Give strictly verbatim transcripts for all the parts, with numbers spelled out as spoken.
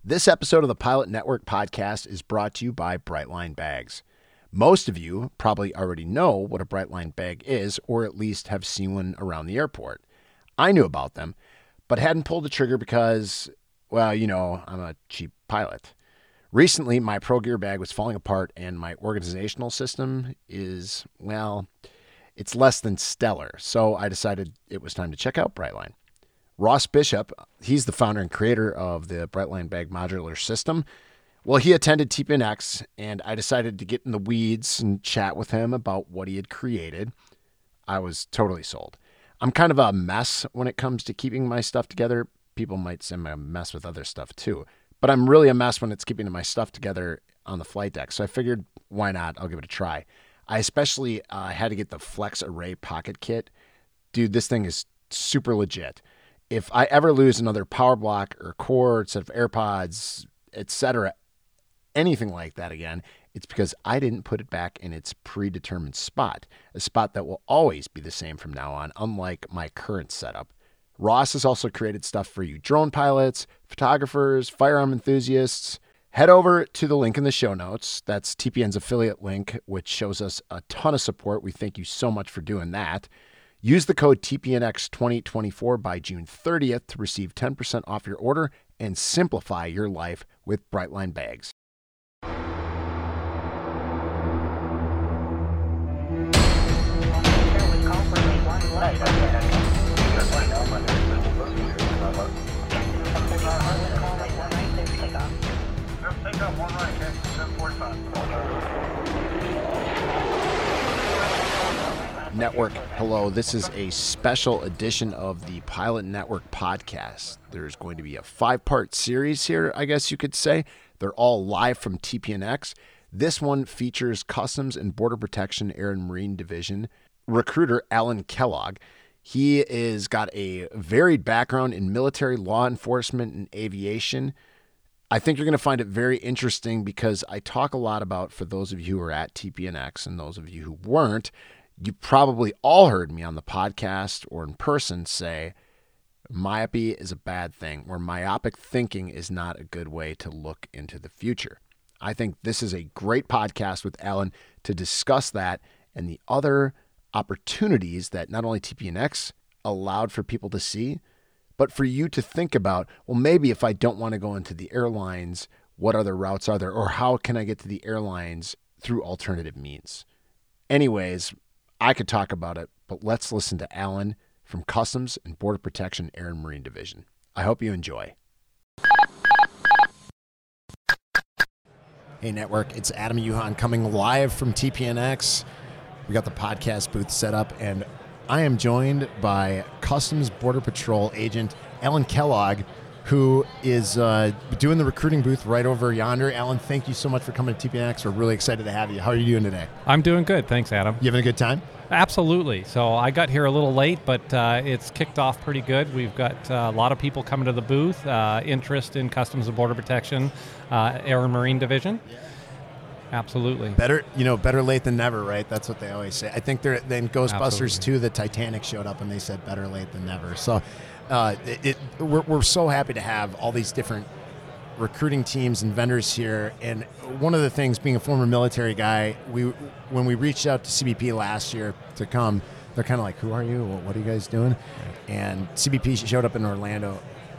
This episode of the Pilot Network podcast is brought to you by Brightline Bags. Most of you probably already know what a Brightline bag is, or at least have seen one around the airport. I knew about them, but hadn't pulled the trigger because, well, you know, I'm a cheap pilot. Recently, my Pro Gear bag was falling apart and my organizational system is, well, it's less than stellar. So I decided it was time to check out Brightline. Ross Bishop, he's the founder and creator of the Brightline Bag Modular System. Well, he attended T P N X, and I decided to get in the weeds and chat with him about what he had created. I was totally sold. I'm kind of a mess when it comes to keeping my stuff together. People might say I'm a mess with other stuff too, but I'm really a mess when it's keeping my stuff together on the flight deck. So I figured, why not? I'll give it a try. I especially uh, had to get the Flex Array Pocket Kit. Dude, this thing is super legit. If I ever lose another power block or cord, set of AirPods, et cetera, anything like that again, it's because I didn't put it back in its predetermined spot, a spot that will always be the same from now on, unlike my current setup. Ross has also created stuff for you drone pilots, photographers, firearm enthusiasts. Head over to the link in the show notes. That's T P N's affiliate link, which shows us a ton of support. We thank you so much for doing that. Use the code T P N X twenty twenty-four by June thirtieth to receive ten percent off your order and simplify your life with Brightline Bags. Network, hello. This is a special edition of the Pilot Network podcast. There's going to be a five-part series here, I guess you could say. They're all live from T P N X. This one features Customs and Border Protection Air and Marine Division recruiter Alan Kellogg. He is got a varied background in military, law enforcement, and aviation. I think you're going to find it very interesting because I talk a lot about, for those of you who are at T P N X and those of you who weren't, you probably all heard me on the podcast or in person say, myopia is a bad thing, or myopic thinking is not a good way to look into the future. I think this is a great podcast with Alan to discuss that and the other opportunities that not only T P N X allowed for people to see, but for you to think about, well, maybe if I don't want to go into the airlines, what other routes are there? Or how can I get to the airlines through alternative means? Anyways, I could talk about it, but let's listen to Alan from Customs and Border Protection Air and Marine Division. I hope you enjoy. Hey, Network, it's Adam Yuhan coming live from T P N X. We got the podcast booth set up, and I am joined by Customs Border Patrol agent Alan Kellogg, who is uh, doing the recruiting booth right over yonder. Alan, thank you so much for coming to T P N X. We're really excited to have you. How are you doing today? I'm doing good. Thanks, Adam. You having a good time? Absolutely. So I got here a little late, but uh, it's kicked off pretty good. We've got uh, a lot of people coming to the booth, uh, interest in Customs and Border Protection, uh, Air and Marine Division. Absolutely. Better, you know, better late than never, right? That's what they always say. I think they're then Ghostbusters Absolutely. two, the Titanic showed up and they said better late than never. So uh, it, it we're, we're so happy to have all these different recruiting teams and vendors here. And one of the things, being a former military guy, we when we reached out to C B P last year to come, they're kind of like, who are you? What are you guys doing? And C B P showed up in Orlando.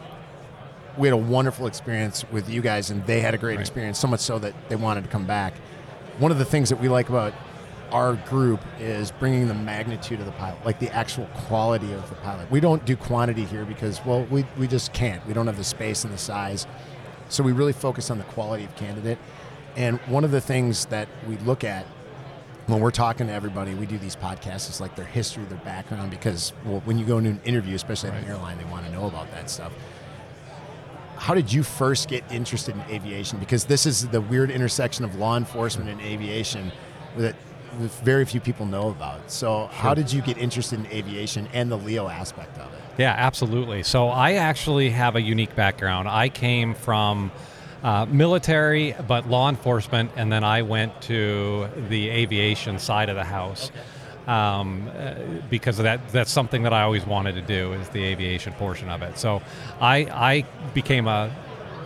We had a wonderful experience with you guys, and they had a great Right. experience, so much so that they wanted to come back. One of the things that we like about our group is bringing the magnitude of the pilot, like the actual quality of the pilot. We don't do quantity here because, well, we, we just can't. We don't have the space and the size. So we really focus on the quality of candidate. And one of the things that we look at when we're talking to everybody, we do these podcasts, it's like their history, their background, because well, when you go into an interview, especially at an airline, they want to know about that stuff. How did you first get interested in aviation? Because this is the weird intersection of law enforcement and aviation that very few people know about. So sure. How did you get interested in aviation and the Leo aspect of it? Yeah, absolutely. So I actually have a unique background. I came from uh, military, but law enforcement, and then I went to the aviation side of the house. Um, uh, because of that, that's something that I always wanted to do, is the aviation portion of it. So I, I became a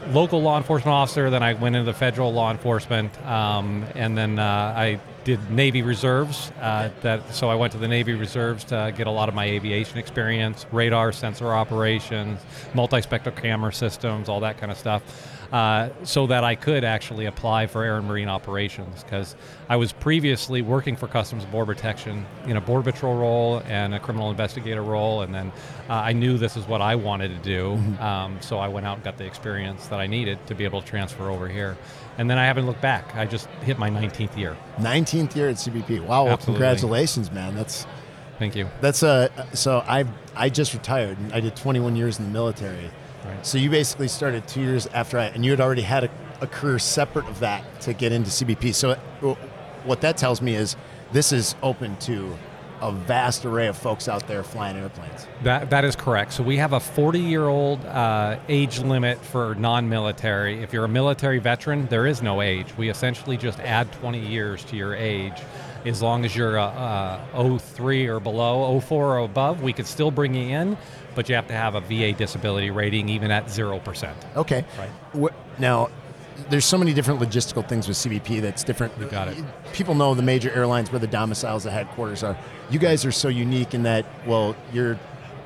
local law enforcement officer, then I went into federal law enforcement, um, and then uh, I did Navy Reserves. Uh, that so I went to the Navy Reserves to get a lot of my aviation experience, radar, sensor operations, multi-spectral camera systems, all that kind of stuff, uh, so that I could actually apply for Air and Marine Operations, because I was previously working for Customs and Border Protection in a Border Patrol role and a criminal investigator role, and then uh, I knew this is what I wanted to do, mm-hmm. um, so I went out and got the experience that I needed to be able to transfer over here. And then I haven't looked back. I just hit my nineteenth year. nineteenth year at C B P. Wow, well, congratulations, man. That's Thank you. That's uh so I I just retired. I did twenty-one years in the military. Right. So you basically started two years after I, and you had already had a, a career separate of that to get into C B P. So what that tells me is this is open to a vast array of folks out there flying airplanes. That That is correct. So we have a forty-year-old uh, age limit for non-military. If you're a military veteran, there is no age. We essentially just add twenty years to your age. As long as you're uh, uh, oh three or below, oh four or above, we could still bring you in, but you have to have a V A disability rating even at zero percent. Okay. Right. Now, there's so many different logistical things with C B P that's different. You got it. People know the major airlines where the domiciles, the headquarters are. You guys are so unique in that, well, you're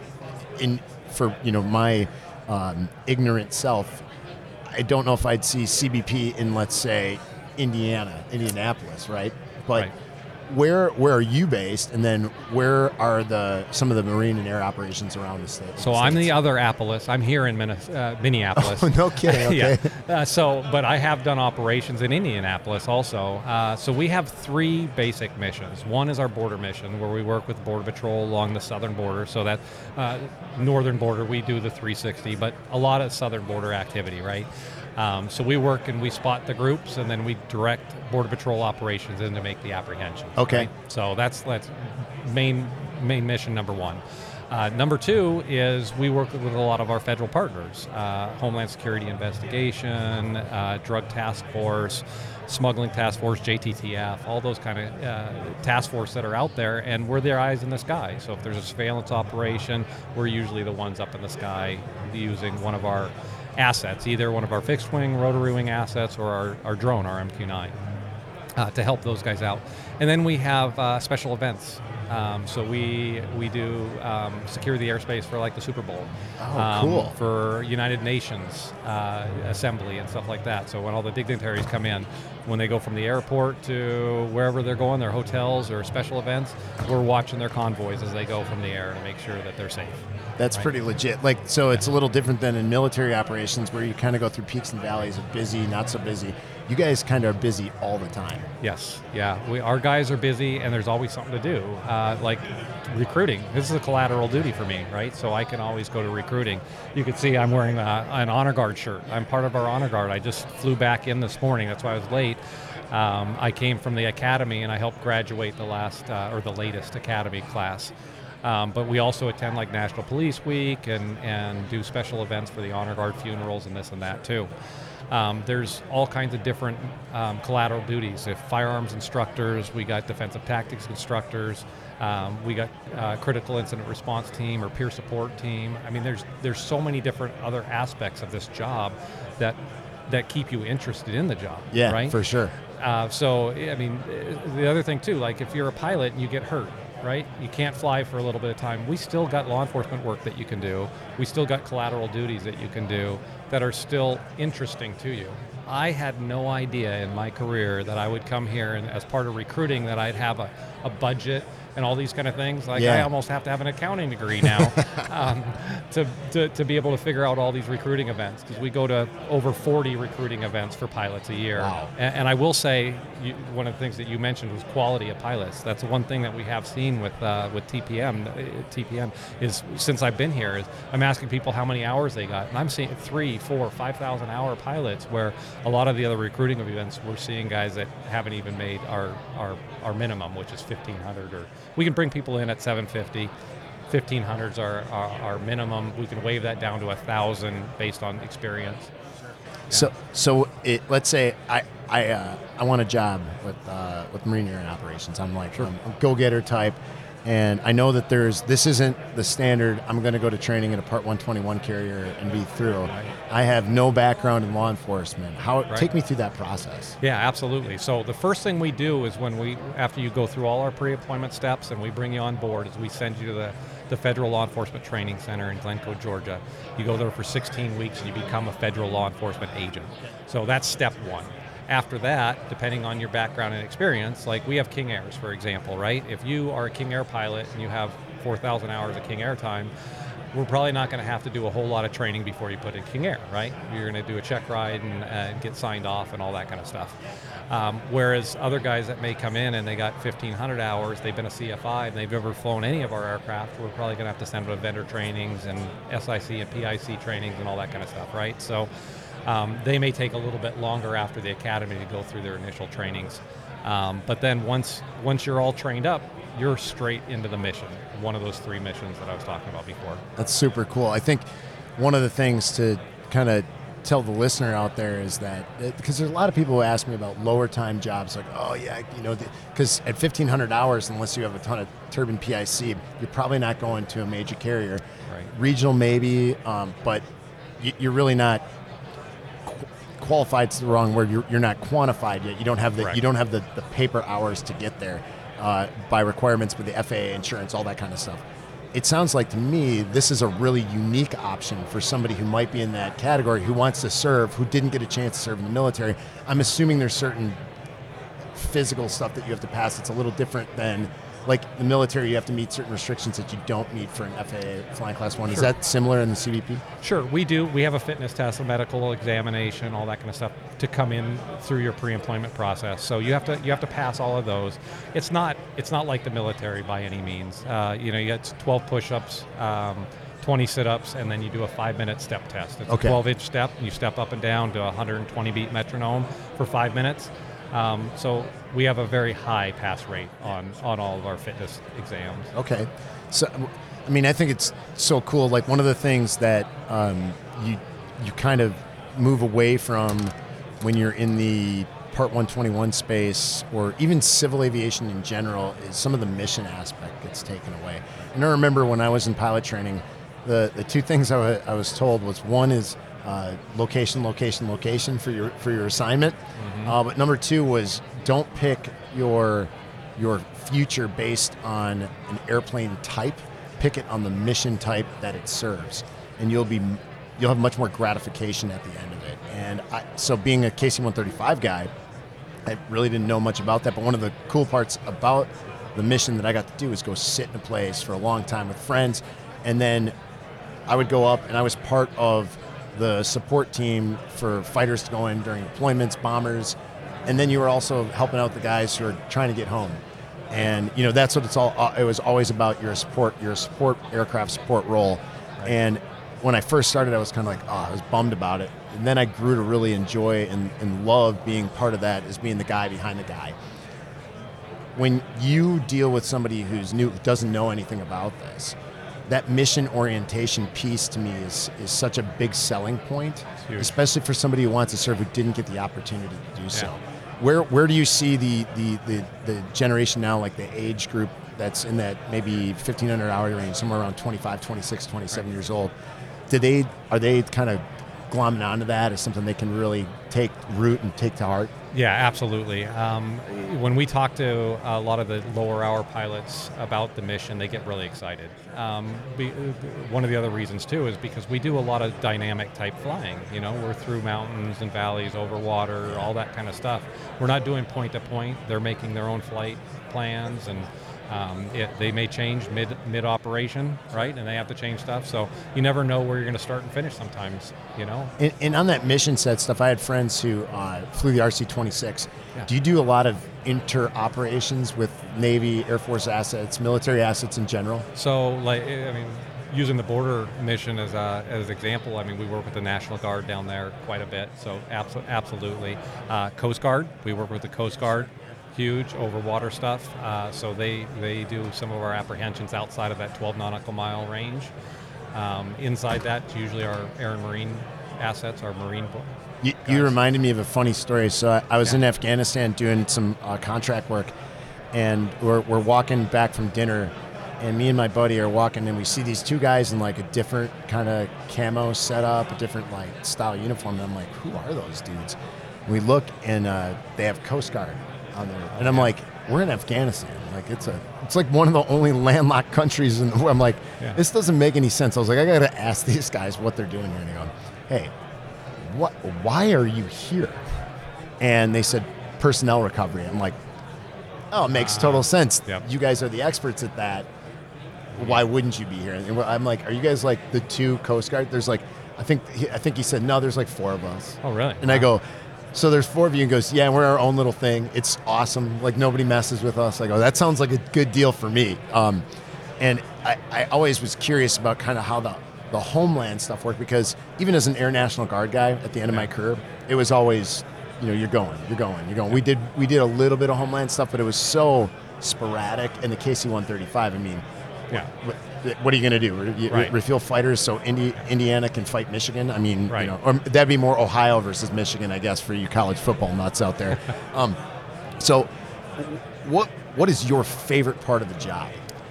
in, for, you know, my um, ignorant self, I don't know if I'd see C B P in, let's say, Indiana, Indianapolis, right? But right. Where where are you based, and then where are the some of the marine and air operations around the state? So I'm the other Apollos. I'm here in uh, Minneapolis. Oh, no kidding. Okay. yeah. Uh, so, but I have done operations in Indianapolis also. Uh, so we have three basic missions. One is our border mission, where we work with Border Patrol along the southern border. So that uh, northern border, we do the three sixty, but a lot of southern border activity, right? Um, so we work and we spot the groups, and then we direct Border Patrol operations in to make the apprehension. Okay. Right? So that's that's main main mission number one. Uh, number two is we work with a lot of our federal partners, uh, Homeland Security Investigation, uh, Drug Task Force, Smuggling Task Force, J T T F, all those kind of uh, task force that are out there, and we're their eyes in the sky. So if there's a surveillance operation, we're usually the ones up in the sky using one of our assets, either one of our fixed wing, rotary wing assets, or our, our drone, our M Q nine, uh, to help those guys out. And then we have uh, special events. Um, so we we do um, secure the airspace for like the Super Bowl. Oh, um, cool. For United Nations uh, assembly and stuff like that. So when all the dignitaries come in, when they go from the airport to wherever they're going, their hotels or special events, we're watching their convoys as they go from the air to make sure that they're safe. That's right? Pretty legit. Like, so it's a little different than in military operations where you kind of go through peaks and valleys of busy, not so busy. You guys kind of are busy all the time. Yes, yeah. We, our guys are busy, and there's always something to do. Uh, like recruiting. This is a collateral duty for me, right? So I can always go to recruiting. You can see I'm wearing a, an honor guard shirt. I'm part of our honor guard. I just flew back in this morning. That's why I was late. Um, I came from the academy, and I helped graduate the last uh, or the latest academy class. Um, but we also attend like National Police Week and, and do special events for the honor guard funerals and this and that too. Um, there's all kinds of different um, collateral duties. If firearms instructors, we got defensive tactics instructors, um, we got uh, critical incident response team or peer support team. I mean, there's there's so many different other aspects of this job that that keep you interested in the job. Yeah, right? For sure. Uh, so I mean, the other thing too, like if you're a pilot and you get hurt, right? You can't fly for a little bit of time. We still got law enforcement work that you can do. We still got collateral duties that you can do that are still interesting to you. I had no idea in my career that I would come here and as part of recruiting that I'd have a, a budget and all these kind of things. Like yeah. I almost have to have an accounting degree now um, to, to to be able to figure out all these recruiting events, because we go to over forty recruiting events for pilots a year. Wow. And, and I will say, you, one of the things that you mentioned was quality of pilots. That's one thing that we have seen with uh, with T P M. T P M is, since I've been here, is I'm asking people how many hours they got, and I'm seeing three, four, five thousand hour pilots. Where a lot of the other recruiting events, we're seeing guys that haven't even made our our, our minimum, which is fifteen hundred. Or we can bring people in at seven fifty. fifteen hundreds are our, our minimum. We can waive that down to a thousand based on experience. Yeah. So, so it, let's say I I uh, I want a job with uh, with Marine Air Operations. I'm like sure. I'm a go-getter type. And I know that there's, this isn't the standard, I'm going to go to training in a Part one twenty-one carrier and be through. Right. I have no background in law enforcement. How, right. Take me through that process. Yeah, absolutely. So the first thing we do is when we, after you go through all our pre-appointment steps and we bring you on board, is we send you to the, the Federal Law Enforcement Training Center in Glencoe, Georgia. You go there for sixteen weeks and you become a federal law enforcement agent. So that's step one. After that, depending on your background and experience, like we have King Airs, for example, right? If you are a King Air pilot and you have four thousand hours of King Air time, we're probably not going to have to do a whole lot of training before you put in King Air, right? You're going to do a check ride and uh, get signed off and all that kind of stuff. Um, whereas other guys that may come in and they got fifteen hundred hours, they've been a C F I and they've never flown any of our aircraft, we're probably going to have to send them to vendor trainings and S I C and P I C trainings and all that kind of stuff, right? So um, they may take a little bit longer after the academy to go through their initial trainings. Um, but then once once you're all trained up, you're straight into the mission, one of those three missions that I was talking about before. That's super cool. I think one of the things to kind of tell the listener out there is that, because there's a lot of people who ask me about lower time jobs, like, oh yeah, you know, because at fifteen hundred hours, unless you have a ton of turbine P I C, you're probably not going to a major carrier. Right. Regional maybe, um, but you, you're really not qualified's the wrong word. You're, you're not quantified yet. You don't have the Correct. you don't have the, the paper hours to get there uh, by requirements with the F A A, insurance, all that kind of stuff. It sounds like to me this is a really unique option for somebody who might be in that category, who wants to serve, who didn't get a chance to serve in the military. I'm assuming there's certain physical stuff that you have to pass. It's a little different than, like the military, you have to meet certain restrictions that you don't meet for an F A A Flying Class one. Sure. Is that similar in the C B P? Sure, we do. We have a fitness test, a medical examination, all that kind of stuff to come in through your pre-employment process. So you have to you have to pass all of those. It's not it's not like the military by any means. Uh, you know, you got twelve push-ups, um, twenty sit-ups, and then you do a five-minute step test. It's okay. a twelve-inch step. And you step up and down to a one hundred twenty beat metronome for five minutes. Um, so we have a very high pass rate on, on all of our fitness exams. Okay. So, I mean, I think it's so cool. Like one of the things that um, you you kind of move away from when you're in the Part one twenty-one space, or even civil aviation in general, is some of the mission aspect gets taken away. And I remember when I was in pilot training, the, the two things I, w- I was told was, one is uh, location, location, location for your for your assignment. Mm-hmm. Uh, but number two was, don't pick your your future based on an airplane type. Pick it on the mission type that it serves, and you'll be you'll have much more gratification at the end of it. And I, so, being a K C one thirty-five guy, I really didn't know much about that. But one of the cool parts about the mission that I got to do is go sit in a place for a long time with friends, and then I would go up and I was part of the support team for fighters to go in during deployments, bombers, and then you were also helping out the guys who are trying to get home. And you know, that's what it's all. It was always about your support, your support aircraft support role. Right. And when I first started, I was kind of like, oh, I was bummed about it. And then I grew to really enjoy and, and love being part of that, as being the guy behind the guy. When you deal with somebody who's new, doesn't know anything about this, that mission orientation piece to me is is such a big selling point, especially for somebody who wants to serve who didn't get the opportunity to do so. Yeah. Where where do you see the, the, the, the generation now, like the age group that's in that maybe fifteen hundred hour range, somewhere around twenty-five, twenty-six, twenty-seven right. years old? Do they are they kind of glomming onto that as something they can really take root and take to heart? Yeah, absolutely. Um, when we talk to a lot of the lower hour pilots about the mission, they get really excited. Um, we, one of the other reasons too is because we do a lot of dynamic type flying. You know, we're through mountains and valleys, over water, all that kind of stuff. We're not doing point to point. They're making their own flight plans, and Um, it, they may change mid mid operation, right? And they have to change stuff. So you never know where you're going to start and finish sometimes, you know? And, and on that mission set stuff, I had friends who uh, flew the R C twenty-six. Yeah. Do you do a lot of inter-operations with Navy, Air Force assets, military assets in general? So, like, I mean, using the border mission as a, as an example, I mean, we work with the National Guard down there quite a bit. So abso- absolutely. Uh, Coast Guard, we work with the Coast Guard. Huge over water stuff, uh, so they they do some of our apprehensions outside of that twelve nautical mile range. Um, inside that, it's usually our air and marine assets, our marine. You, you reminded me of a funny story. So I, I was yeah. in Afghanistan doing some uh, contract work, and we're we're walking back from dinner, and me and my buddy are walking, and we see these two guys in like a different kind of camo setup, a different like style uniform. And I'm like, who are those dudes? And we look, and uh, they have Coast Guard on there, and I'm like, we're in Afghanistan. Like it's a, it's like one of the only landlocked countries in the world. I'm like, yeah. This doesn't make any sense. I was like, I gotta ask these guys what they're doing here. And they go, hey, what? Why are you here? And they said personnel recovery. I'm like, oh, it makes total sense. Yep. You guys are the experts at that. Why wouldn't you be here? And I'm like, are you guys like the two Coast Guard? There's like, I think he, I think he said, no, there's like four of us. Oh, really? And wow. I go, so there's four of you, and goes, yeah, we're our own little thing. It's awesome. Like nobody messes with us. I go, that sounds like a good deal for me. Um, and I, I always was curious about kind of how the, the homeland stuff worked, because even as an Air National Guard guy at the end of my career, it was always, you know, you're going, you're going, you're going. We did we did a little bit of homeland stuff, but it was so sporadic. And the K C one thirty-five, I mean, yeah. what, what are you going to do? Re- right. Refuel fighters so Indi- Indiana can fight Michigan? I mean, right. you know, or that'd be more Ohio versus Michigan, I guess, for you college football nuts out there. um, so what what is your favorite part of the job?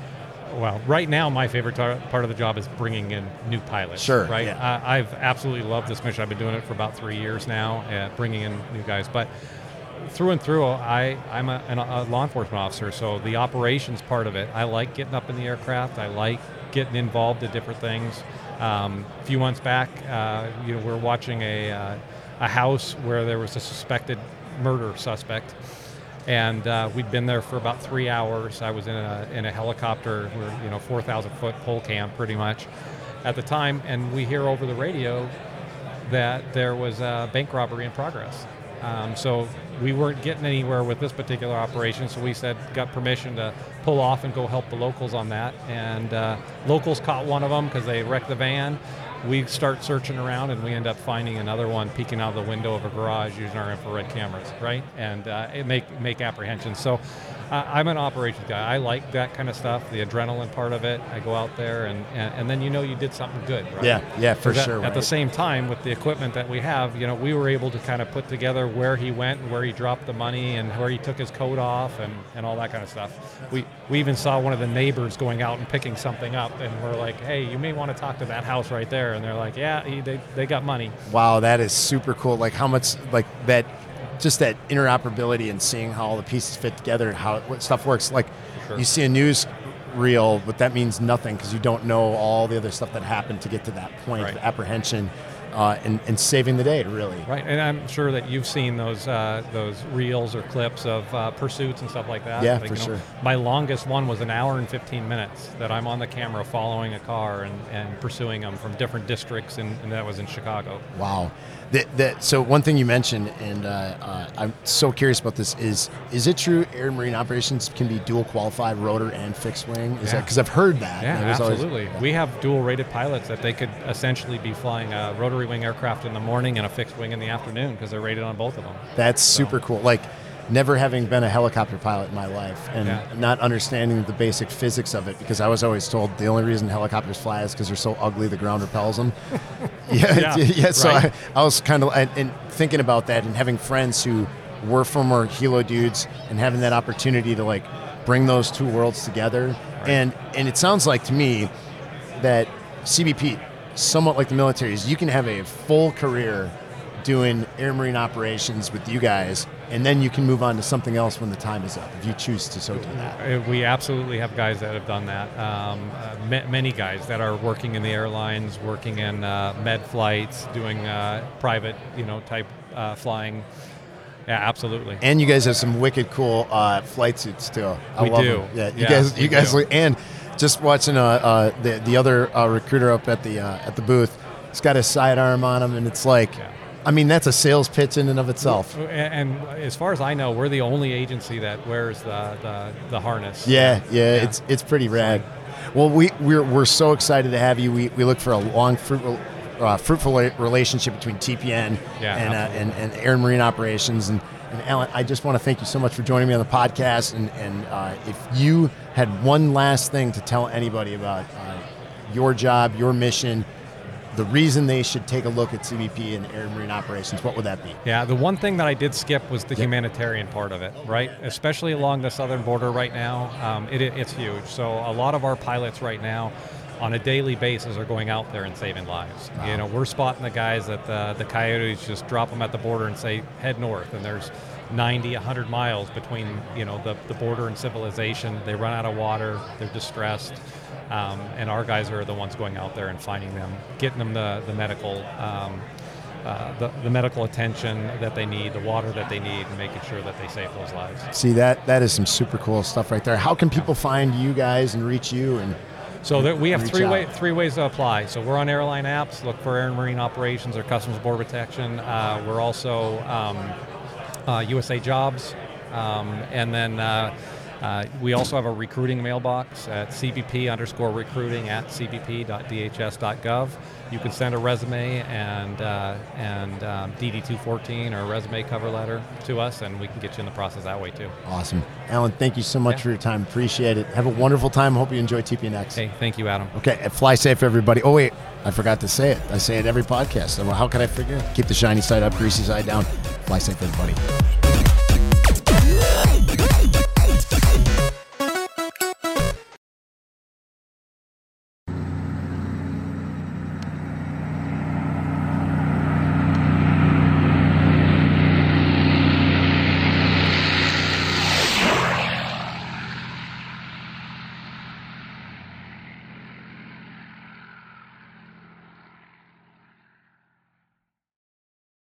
Well, right now, my favorite tar- part of the job is bringing in new pilots. Sure. Right. Yeah. I, I've absolutely loved this mission. I've been doing it for about three years now, uh, bringing in new guys. But through and through, I, I'm a, an, a law enforcement officer, so the operations part of it, I like getting up in the aircraft. I like getting involved in different things. Um, a few months back, uh, you know, we're watching a uh, a house where there was a suspected murder suspect. And uh, we'd been there for about three hours. I was in a in a helicopter, we're, you know, four thousand foot pole camp pretty much at the time, and we hear over the radio that there was a bank robbery in progress. Um, so we weren't getting anywhere with this particular operation, so we said, got permission to pull off and go help the locals on that. And uh, locals caught one of them because they wrecked the van. We start searching around, and we end up finding another one peeking out of the window of a garage using our infrared cameras, right? And uh, it make make apprehensions. So uh, I'm an operations guy. I like that kind of stuff, the adrenaline part of it. I go out there, and, and, and then you know you did something good, right? Yeah, yeah, for that, sure. At right. the same time, with the equipment that we have, you know, we were able to kind of put together where he went, and where he dropped the money, and where he took his coat off, and, and all that kind of stuff. We we even saw one of the neighbors going out and picking something up, and we're like, hey, you may want to talk to that house right there. And they're like, yeah, he, they, they got money. Wow, that is super cool. Like how much, like that, just that interoperability and seeing how all the pieces fit together, how it, what stuff works. Like Sure. You see a news reel, but that means nothing because you don't know all the other stuff that happened to get to that point Right. of apprehension uh, and, and saving the day, really. Right, and I'm sure that you've seen those uh, those reels or clips of uh, pursuits and stuff like that. Yeah, like, for you know, sure. My longest one was an hour and fifteen minutes that I'm on the camera following a car and, and pursuing them from different districts, and, and that was in Chicago. Wow. That, that, so one thing you mentioned, and uh, uh, I'm so curious about this, is is it true Air and Marine Operations can be dual qualified rotor and fixed wing? Is Yeah. that because I've heard that? Yeah, and it was always- absolutely. yeah. We have dual rated pilots that they could essentially be flying a rotary wing aircraft in the morning and a fixed wing in the afternoon because they're rated on both of them. That's So- super cool. Like, never having been a helicopter pilot in my life and Yeah. not understanding the basic physics of it, because I was always told the only reason helicopters fly is because they're so ugly the ground repels them. yeah, Yeah, yeah. So right. I, I was kind of and, and thinking about that and having friends who were former helo dudes and having that opportunity to like bring those two worlds together. Right. And and it sounds like to me that C B P, somewhat like the military, is you can have a full career doing air marine operations with you guys, and then you can move on to something else when the time is up, if you choose to so do that. Uh, We absolutely have guys that have done that. Um, uh, ma- many guys that are working in the airlines, working in uh, med flights, doing uh, private, you know, type uh, flying. Yeah, absolutely. And you guys have some wicked cool uh, flight suits too. I We love do. them. Yeah, you Yeah, guys, we you guys, do. look, and just watching uh, uh, the the other uh, recruiter up at the uh, at the booth, he's got his sidearm on him, and it's like. Yeah. I mean, that's a sales pitch in and of itself. And, and as far as I know, we're the only agency that wears the the, the harness. Yeah, yeah, Yeah. it's it's pretty rad. Well, we we're we're so excited to have you. We we look for a long, fruitful, uh, fruitful relationship between T P N Yeah, and, uh, absolutely. and and Air and Marine Operations. And, and Alan, I just want to thank you so much for joining me on the podcast. And and uh, if you had one last thing to tell anybody about uh, your job, your mission, the reason they should take a look at C B P and Air and Marine Operations, what would that be? Yeah, the one thing that I did skip was the Yep. humanitarian part of it, right? Especially along the southern border right now, um, it, it's huge. So a lot of our pilots right now, on a daily basis, are going out there and saving lives. Wow. You know, we're spotting the guys that the, the coyotes just drop them at the border and say, head north, and there's ninety, one hundred miles between, you know, the, the border and civilization. They run out of water, they're distressed, um, and our guys are the ones going out there and finding them, getting them the, the medical um, uh, the, the medical attention that they need, the water that they need, and making sure that they save those lives. See, that that is some super cool stuff right there. How can people find you guys and reach you? And So that we have reach three out? way, three ways to apply. So we're on airline apps. Look for Air and Marine Operations or Customs and Border Protection. Uh, we're also um, uh, U S A Jobs, um, and then uh, uh, we also have a recruiting mailbox at C B P underscore recruiting at c b p dot d h s dot gov. You can send a resume and uh, and um, D D two fourteen or a resume cover letter to us, and we can get you in the process that way too. Awesome. Alan, thank you so much Yeah. for your time. Appreciate it. Have a wonderful time. Hope you enjoy T P N X. Hey, thank you, Adam. Okay, and fly safe, everybody. Oh, wait, I forgot to say it. I say it every podcast. So how could I forget? Keep the shiny side up, greasy side down. Fly safe, everybody.